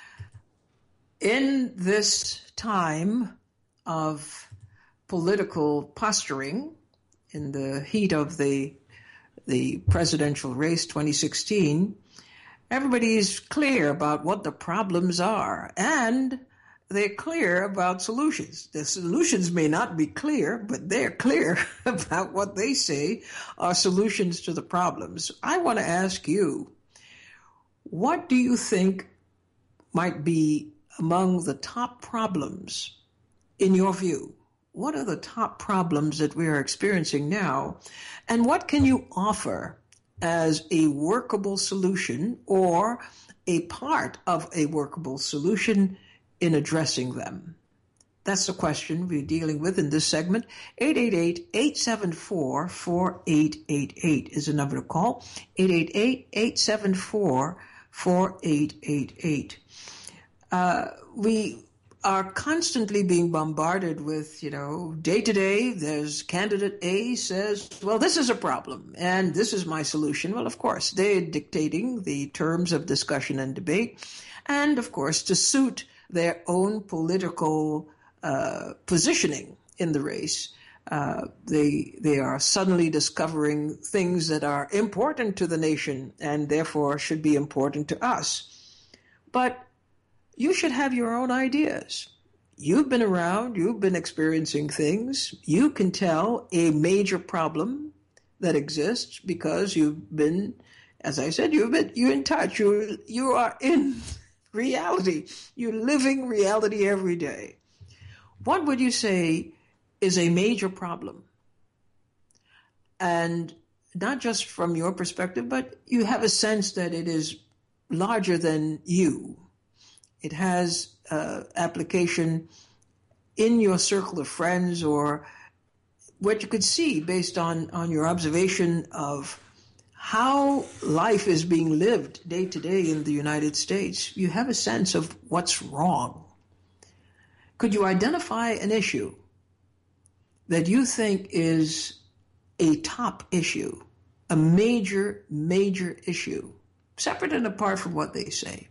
in this time of political posturing, in the heat of the the presidential race twenty sixteen, everybody's clear about what the problems are, and they're clear about solutions. The solutions may not be clear, but they're clear about what they say are solutions to the problems. I want to ask you, what do you think might be among the top problems in your view? What are the top problems that we are experiencing now? And what can you offer as a workable solution or a part of a workable solution in addressing them? That's the question we're dealing with in this segment. eight eight eight, eight seven four, four eight eight eight is the number to call. eight eight eight, eight seven four, four eight eight eight. Uh, we are constantly being bombarded with, you know, day to day, there's candidate A says, well, this is a problem and this is my solution. Well, of course, they're dictating the terms of discussion and debate. And of course, to suit their own political uh, positioning in the race, uh, they they are suddenly discovering things that are important to the nation and therefore should be important to us. But you should have your own ideas. You've been around, you've been experiencing things. You can tell a major problem that exists because you've been, as I said, you've been you're in touch. You you are in reality. You're living reality every day. What would you say is a major problem? And not just from your perspective, but you have a sense that it is larger than you. It has uh, application in your circle of friends or what you could see based on, on your observation of how life is being lived day to day in the United States. You have a sense of what's wrong. Could you identify an issue that you think is a top issue, a major, major issue, separate and apart from what they say?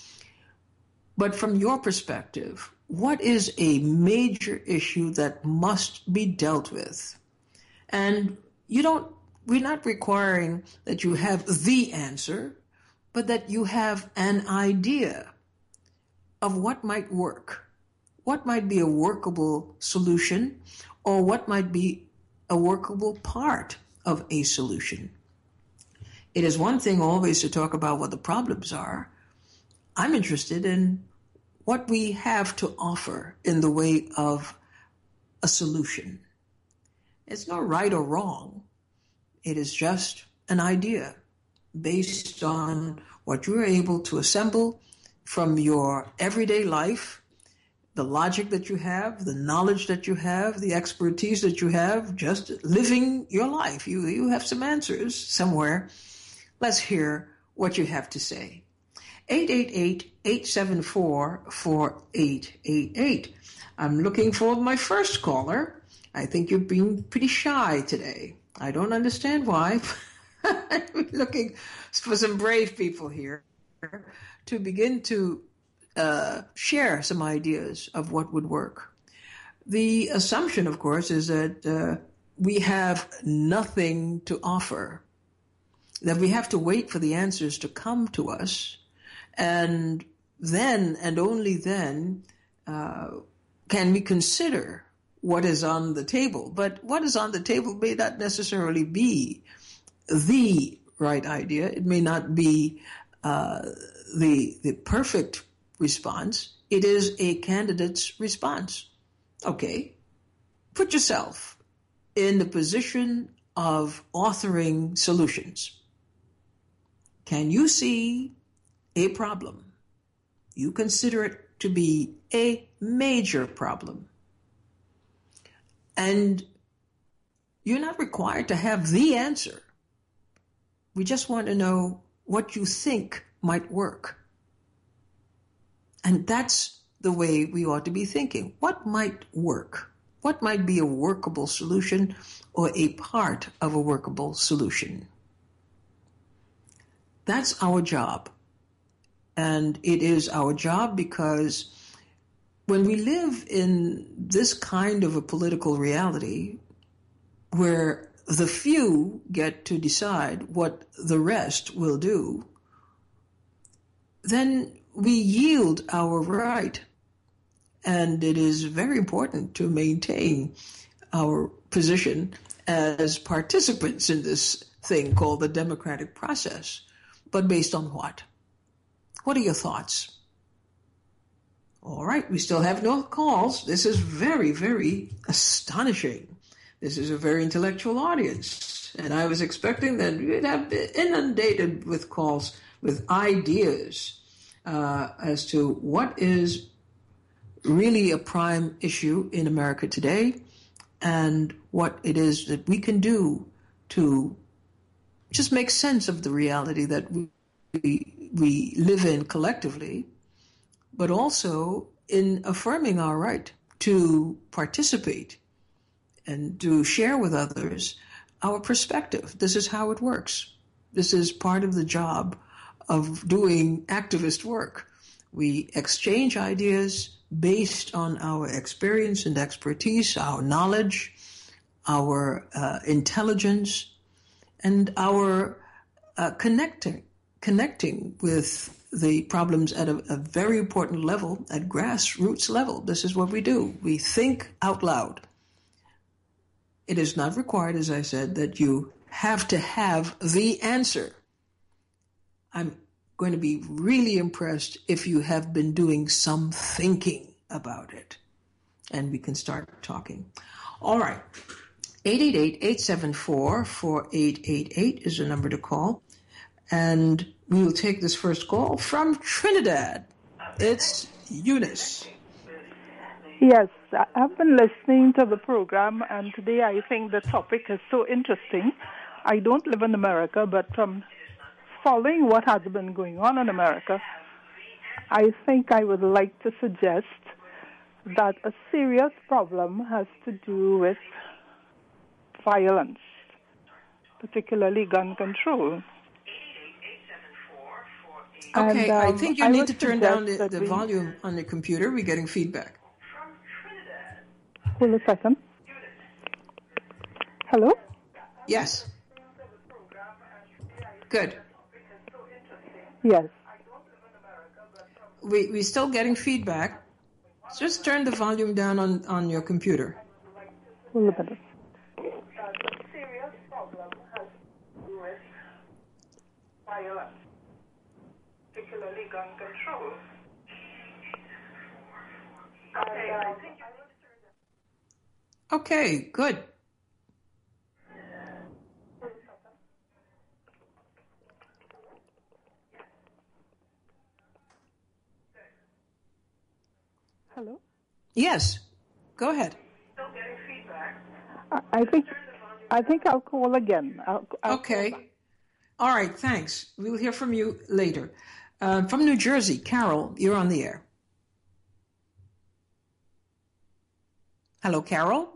But from your perspective, what is a major issue that must be dealt with? And you don't, we're not requiring that you have the answer, but that you have an idea of what might work, what might be a workable solution, or what might be a workable part of a solution. It is one thing always to talk about what the problems are. I'm interested in what we have to offer in the way of a solution. It's not right or wrong. It is just an idea based on what you're able to assemble from your everyday life, the logic that you have, the knowledge that you have, the expertise that you have, just living your life. You, you have some answers somewhere. Let's hear what you have to say. eight eight eight, eight seven four, four eight eight eight. I'm looking for my first caller. I think you're being pretty shy today. I don't understand why. I'm looking for some brave people here to begin to uh, share some ideas of what would work. The assumption, of course, is that uh, we have nothing to offer, that we have to wait for the answers to come to us, and then and only then uh, can we consider what is on the table. But what is on the table may not necessarily be the right idea. It may not be uh, the the perfect response. It is a candidate's response. Okay, put yourself in the position of authoring solutions. Can you see a problem? You consider it to be a major problem. And you're not required to have the answer. We just want to know what you think might work. And that's the way we ought to be thinking. What might work? what might be a workable solution or a part of a workable solution. That's our job. And it is our job because when we live in this kind of a political reality where the few get to decide what the rest will do, then we yield our right. And it is very important to maintain our position as participants in this thing called the democratic process. But based on what? What are your thoughts? All right, we still have no calls. This is very, very astonishing. This is a very intellectual audience. And I was expecting that we'd have been inundated with calls with ideas uh, as to what is really a prime issue in America today and what it is that we can do to just make sense of the reality that we, we live in collectively, but also in affirming our right to participate and to share with others our perspective. This is how it works. This is part of the job of doing activist work. We exchange ideas based on our experience and expertise, our knowledge, our uh, intelligence, and our uh, connecting, connecting with the problems at a, a very important level, at grassroots level. This is what we do. We think out loud. It is not required, as I said, that you have to have the answer. I'm going to be really impressed if you have been doing some thinking about it. And we can start talking. All right. eight eight eight, eight seven four, four eight eight eight is the number to call. And we will take this first call from Trinidad. It's Eunice. Yes, I've been listening to the program, and today I think the topic is so interesting. I don't live in America, but from following what has been going on in America, I think I would like to suggest that a serious problem has to do with violence, particularly gun control. Okay, and, um, I think you I need to turn down the, suggest the that we- volume on the computer. We're getting feedback. Hold a second. Hello? Yes. Good. Yes. We, we're still getting feedback. Just turn the volume down on, on your computer. Hold a minute. Serious problem has to do with violence, particularly gun control. Okay, I think Okay, good. Hello? Yes, go ahead. still getting feedback. I, I think I think I'll call again. I'll, I'll Okay. call back. All right, thanks. We'll hear from you later. Uh, from New Jersey, Carol, you're on the air. Hello, Carol?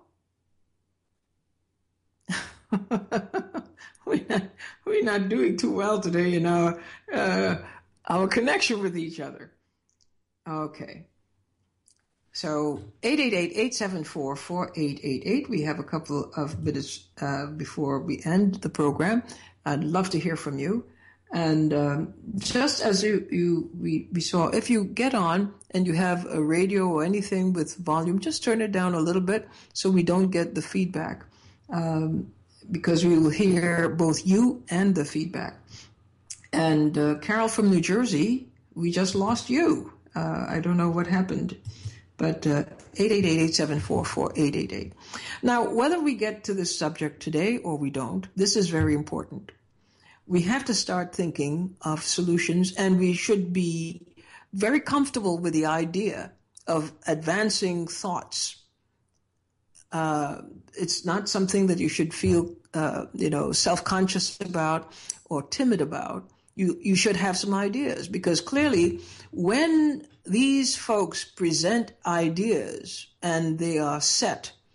we're, not, we're not doing too well today in our, uh, our connection with each other. Okay. So eight eight eight, eight seven four, four eight eight eight. We have a couple of minutes uh, before we end the program. I'd love to hear from you. And um, just as you, you we, we saw, if you get on and you have a radio or anything with volume, just turn it down a little bit so we don't get the feedback, um, because we will hear both you and the feedback. And uh, Carol from New Jersey, we just lost you. Uh, I don't know what happened. But uh, eight eight eight, eight seven four, four eight eight eight. Now, whether we get to this subject today or we don't, this is very important. We have to start thinking of solutions, and we should be very comfortable with the idea of advancing thoughts. Uh, it's not something that you should feel, uh, you know, self-conscious about or timid about. You you should have some ideas, because clearly when these folks present ideas and they are set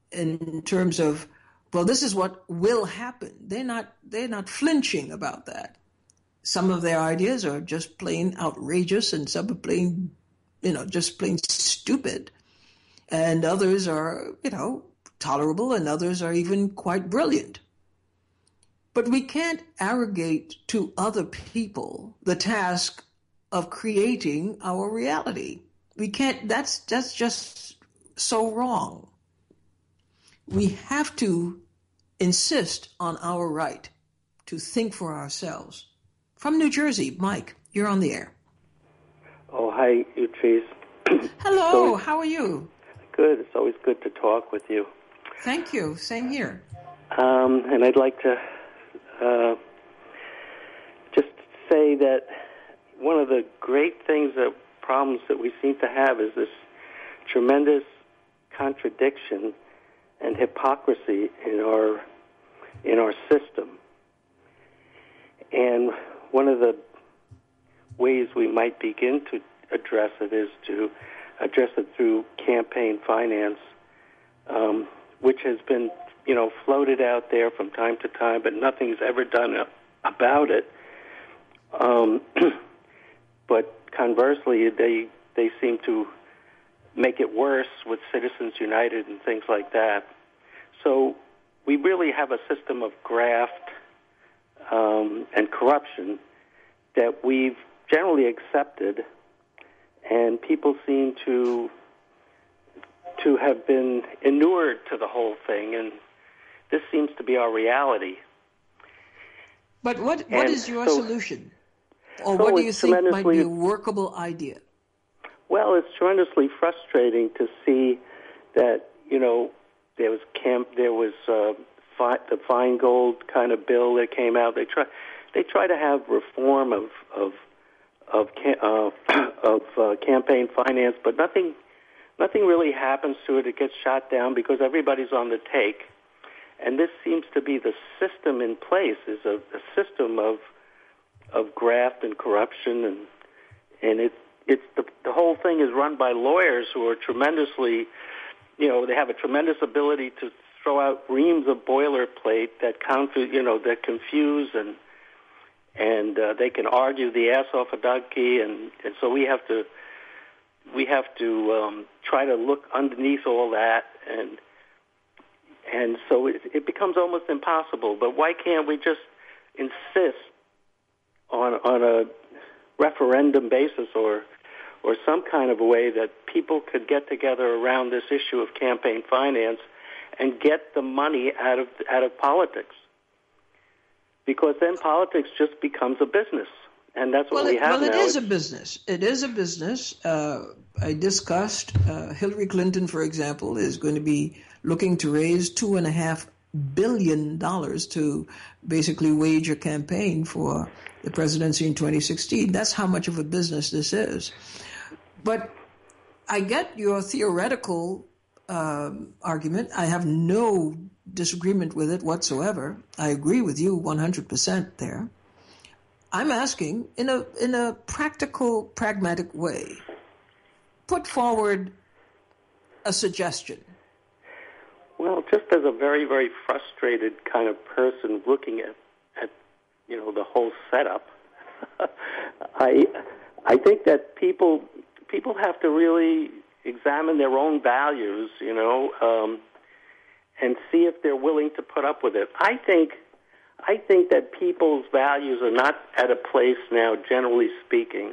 in terms of, well, this is what will happen. They're not, they're not flinching about that. Some of their ideas are just plain outrageous, and some are plain, you know, just plain stupid. And others are, you know, tolerable, and others are even quite brilliant. But we can't arrogate to other people the task of creating our reality. We can't, that's, that's just so wrong. We have to insist on our right to think for ourselves. From New Jersey, Mike, you're on the air. Oh, hi, Utrice. Hello, so, how are you? Good. It's always good to talk with you. Thank you. Same here. Um, and I'd like to uh, just say that one of the great things, that problems that we seem to have is this tremendous contradiction and hypocrisy in our in our system. And one of the ways we might begin to address it is to address it through campaign finance, um, which has been, you know, floated out there from time to time, but nothing's ever done about it. Um, but conversely, they they seem to make it worse with Citizens United and things like that. So we really have a system of graft um, and corruption that we've generally accepted, and people seem to to have been inured to the whole thing, and this seems to be our reality. But what what and is your so, solution? Or so what do you think might be a workable idea? Well, it's tremendously frustrating to see that, you know, there was camp, there was uh, fi- the Feingold kind of bill that came out. They try they try to have reform of of of uh, of uh, campaign finance, but nothing nothing really happens to it. It gets shot down because everybody's on the take, and this seems to be the system in place. Is a, a system of of graft and corruption, and and it it's the the whole thing is run by lawyers who are tremendously, you know, they have a tremendous ability to throw out reams of boilerplate that confu- you know that confuse and and uh, they can argue the ass off a donkey, and, and so we have to we have to um, try to look underneath all that, and and so it, it becomes almost impossible. But why can't we just insist on on a referendum basis or or some kind of a way that people could get together around this issue of campaign finance and get the money out of out of politics? Because then politics just becomes a business, and that's what well, we have well, now. Well, it is a business. It is a business. Uh, I discussed uh, Hillary Clinton, for example, is going to be looking to raise two and a half billion dollars to basically wage a campaign for the presidency in twenty sixteen. That's how much of a business this is. But I get your theoretical um, argument. I have no disagreement with it whatsoever. I agree with you one hundred percent there. I'm asking, in a in a practical, pragmatic way, put forward a suggestion. Well, just as a very, very frustrated kind of person looking at, at you know, the whole setup, I I think that people people have to really examine their own values, you know, um, and see if they're willing to put up with it. I think I think that people's values are not at a place now, generally speaking,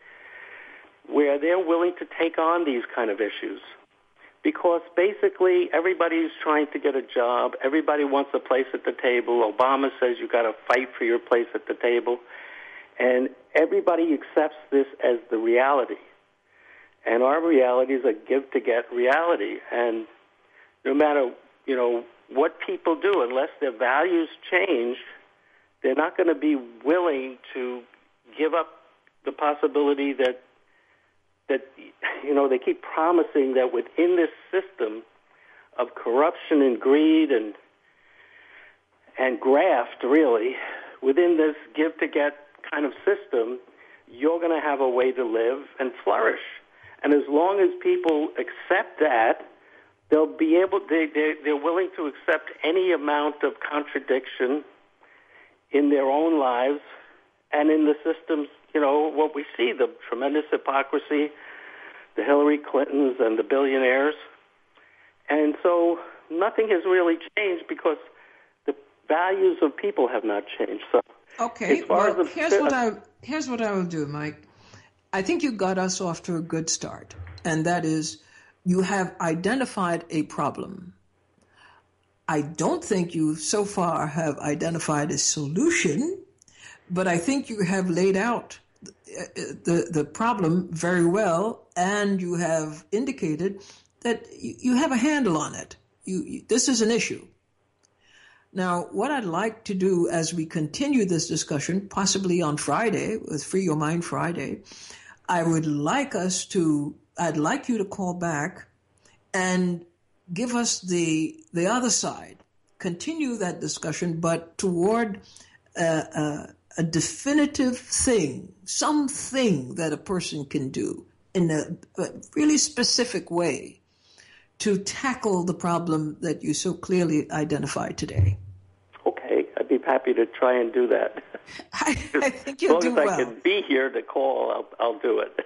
where they're willing to take on these kind of issues. Because basically everybody's trying to get a job. Everybody wants a place at the table. Obama says you got to fight for your place at the table. And everybody accepts this as the reality. And our reality is a give-to-get reality. And no matter, you know, what people do, unless their values change, they're not going to be willing to give up the possibility that that, you know, they keep promising that within this system of corruption and greed and and graft, really, within this give-to-get kind of system, you're going to have a way to live and flourish. And as long as people accept that, they'll be able, they, they, they're willing to accept any amount of contradiction in their own lives and in the systems, you know, what we see, the tremendous hypocrisy, the Hillary Clintons and the billionaires. And so nothing has really changed because the values of people have not changed. So, okay, as far well, as the, here's what I here's what I will do, Mike. I think you got us off to a good start, and that is you have identified a problem. I don't think you so far have identified a solution, but I think you have laid out the the problem very well, and you have indicated that you have a handle on it. You, you, this is an issue. Now, what I'd like to do as we continue this discussion, possibly on Friday, with Free Your Mind Friday, I would like us to, I'd like you to call back and give us the the other side. Continue that discussion, but toward uh, uh, a definitive thing, something that a person can do in a, a really specific way to tackle the problem that you so clearly identified today. Okay, I'd be happy to try and do that. I, I think you'll do well. As long as I can be here to call, I'll, I'll do it.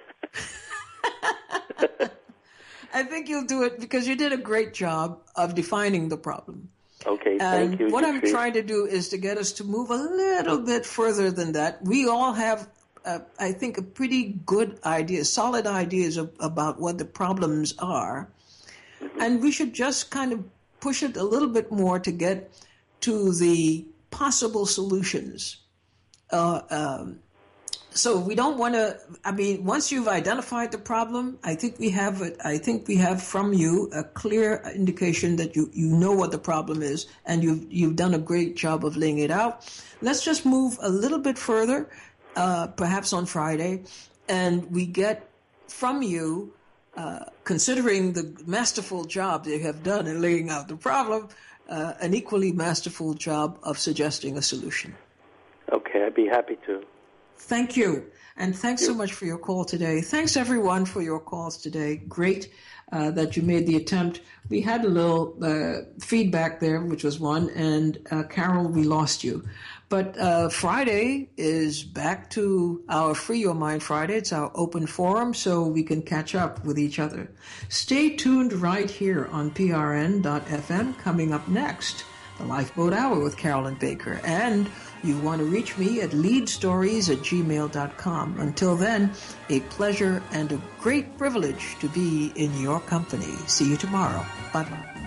I think you'll do it because you did a great job of defining the problem. Okay, and thank you. What I'm Yusri. trying to do is to get us to move a little bit further than that. We all have, uh, I think, a pretty good idea, solid ideas of, about what the problems are. Mm-hmm. And we should just kind of push it a little bit more to get to the possible solutions. Uh, um, so we don't want to, I mean, once you've identified the problem, I think we have, a, I think we have from you a clear indication that you, you know what the problem is, and you've, you've done a great job of laying it out. Let's just move a little bit further, uh, perhaps on Friday, and we get from you, uh, considering the masterful job they have done in laying out the problem, uh, an equally masterful job of suggesting a solution. Okay, I'd be happy to. Thank you. And thanks so much for your call today. Thanks, everyone, for your calls today. Great uh, that you made the attempt. We had a little uh, feedback there, which was one. And, uh, Carol, we lost you. But uh, Friday is back to our Free Your Mind Friday. It's our open forum, so we can catch up with each other. Stay tuned right here on P R N dot F M. Coming up next, the Lifeboat Hour with Carolyn Baker. And you want to reach me at leadstories at gmail dot com. Until then, a pleasure and a great privilege to be in your company. See you tomorrow. Bye-bye.